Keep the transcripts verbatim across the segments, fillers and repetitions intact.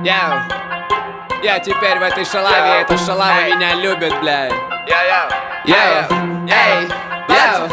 Я, я теперь в этой шалаве, эта шалава меня любит, бля. Я, я, эй, я,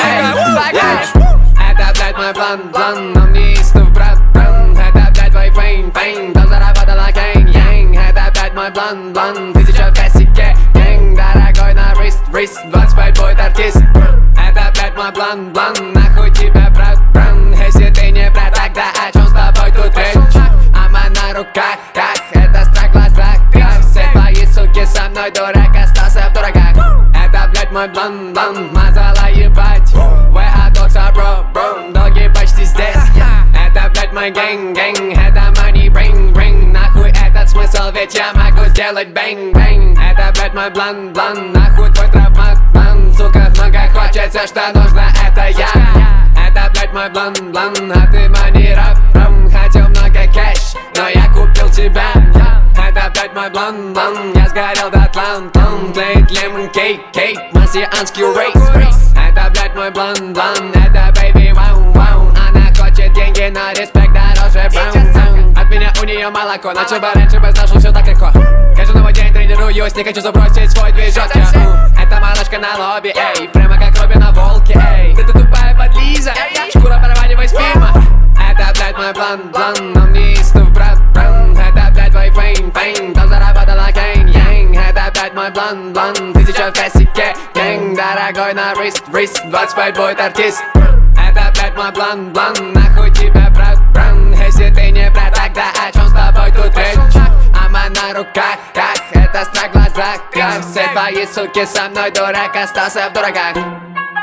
это, блядь, мой план, план, но мне истов, брат, бран. Это, блядь, твой фейн, фейн, там заработала кейн, янг. Это, блядь, мой план, план, тысяча в косяке, гэнг. Дорогой на рист, рист, двадцать пять будет артист. Это, блядь, мой план, план, нахуй тебя, брат, бран. Если ты не брат, тогда о чем с тобой тут речь? Ама на руках, как это страх в глазах, как все твои суки со мной, дурак, остался в дураках. Это, блядь, мой план, план, мазала ебать. Where are dogs are bro, bro, долги почти здесь. Это, блядь, мой гэнг, гэнг, это money bring, bring. Нахуй этот смысл, ведь я могу сделать бэнг, бэнг. Это, блядь, мой план, план, нахуй твой травмат, план. Сука, много хочется, что нужно, это я. Это, блядь, мой план, план, а ты money rap, рам. Хотел много кэш, но я купил тебя. Это, блядь, мой план, план, я сгорел до тлан, тлан. Плейт лемон кейк, кейк, марсианский рейс. Это, блядь, мой план, план, это baby, вау, вау. Она хочет деньги, но респект дороже браун. От меня у нее молоко, начал бы раньше бы знал, что все так легко. Каждый новый день тренируюсь, не хочу забросить свой движок. Это малышка на лобби, эй, прямо как Робин на волке, эй. Ты тупая подлиза, шкура проваливай с фильма. Это, блядь, мой план, план, но мне истов, брат, бран. Это, блядь, твой фейн, фейн, там заработала кейн, янг. Это, блядь, мой план, план, тысяча в косяке, гэнг. Дорогой на рист, рист, двадцать пять будет артист. Это, блядь, мой план, план, нахуй тебя, брат, бран. Если ты не брат, тогда о чем с тобой тут речь? Ама на руках, как это страх в глазах, как все твои суки со мной, дурак, остался в дураках.